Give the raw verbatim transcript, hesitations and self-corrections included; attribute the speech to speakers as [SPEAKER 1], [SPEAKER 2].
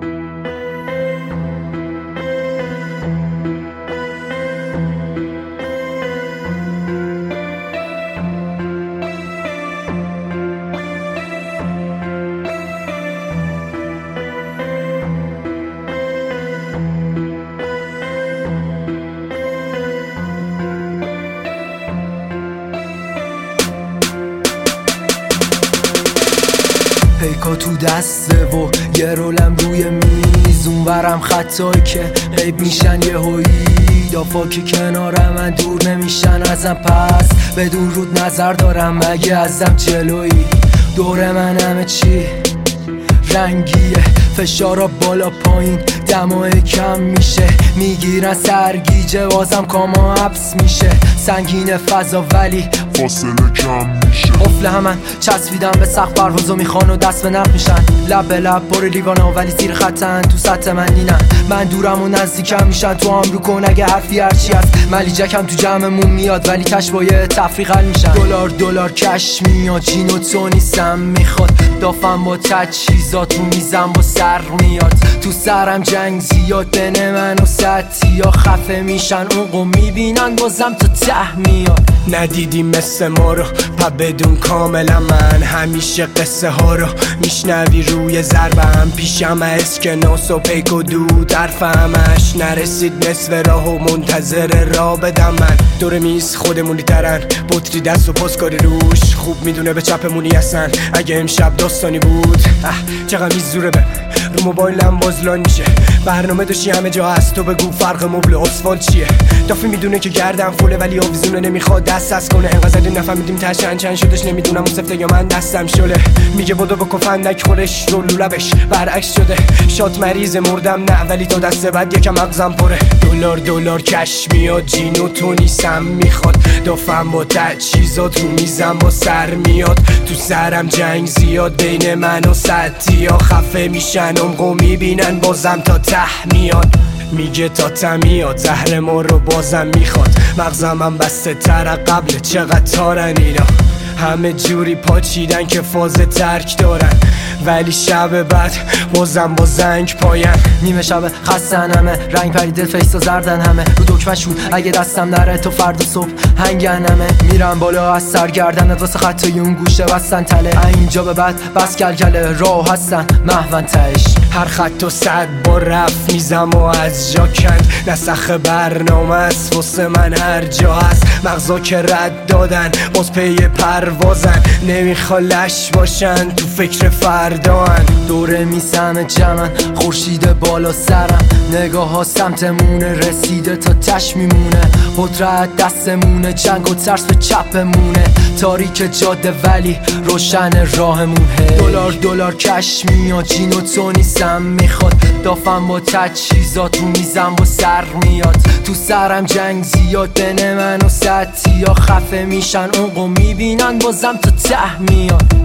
[SPEAKER 1] پیکا تو دسته و یه رولم روی میز، اونورم خطایی که غیب میشن یه هایی، دافا که کنار من دور نمیشن ازم، پس بدون رود نظر دارم مگه ازم جلویی. دور من همه چی رنگیه، فشارا بالا پایین دمای کم میشه، میگیرن سرگیجه بازم کاما حبس میشه، سنگین فضا ولی
[SPEAKER 2] فاصله کم میشه.
[SPEAKER 1] افله همن چسبیدن به سقف پروازو میخوان و دست به نق میشن، لب به لب پر لیوانا ولی زیر خطن تو سطح من نینن، من دورم و نزدیکم میشن تو هم رو کن اگه حرفی هرچی هست، ملیجکم تو جمعمون میاد ولی تشبایه تفریق حل میشن. دلار دلار کش میاد جین و تو نیستم میخواد، دافم با تجهیزات رو میزم با سر میاد، تو سرم جنگ زیاد بین من و سطحی ها خفه میشن، اونقو میبینن بازم تا ته میاد.
[SPEAKER 3] ندیدی مثل ما رو پا بدون کاملا، من همیشه قصه ها رو میشنوی روی ضربم، پیشم اسکناس و پیک و دود حرفمش نرسید نصف راه و منتظر را بدم، من دور میز خودمونی ترن بطری دست و پاسکاری روش، خوب میدونه به چپمونی هستن اگه امشب داستانی بود. چقدر میزوره به رو موبایلم بازلان میشه، برنامه داشتی همه جا هست تو بگو فرق مبل آسفالت چیه، دافی میدونه که گردم فوله ولی آویزونه نمیخواد دست از کنه، انقدر زدیم نفهمیدیم ته چند چند شدش، نمیدونم اون سفته یا من دستم شله، میگه بدو بکن فندک خورش رو لولبش برعکس شده، شات مریض مردم نه ولی تا دست بعد یکم مغزم پره، دلار دلار کش میاد جین و تو نیستم میخواد، دافم با تجهیزات رو میزم با سر میاد، تو سرم جنگ زیاد بین من و سطحی ها خفه میشن عمقو میبینن بازم تا ته میاد، میگه تا تمیاد زهر ما رو بازم میخواد، مغزم هم بسته تر قبل چقدر تارن اینا، همه جوری پاچیدن که فاز ترک دارن ولی شب بعد بازم با زنگ پاین،
[SPEAKER 1] نیمه شب خستن همه رنگ پریده فیسا زردن همه رو دکمشون اگه دستم نره تو فردا صبح هنگن همه، میرم بالا از سرگردن واسه خطای اون گوشه بستن تله، اینجا به بعد بس کلکله راه هستن محون تهش،
[SPEAKER 3] هر خط و صد با رفت میزم و از جا کند، نسخ برنامه است واسه من هر جا هست، مغزا که رد دادن باز پی پروازن، نمیخوا لش باشن تو فکر فردان،
[SPEAKER 1] دوره میسم جمن خورشید بالا سرم، نگاه ها سمتمونه رسیده تا تش میمونه، قدرت دستمونه جنگ و ترس به چپمونه، تاریک جاده ولی روشن راهمونه، دلار دلار کش میاد جین و تو نیستم میخواد، دافم با تجهیزات رو میزم با سر میاد، تو سرم جنگ زیاد بین من و سطحی ها خفه میشن اونقو میبینن بازم تا ته میاد.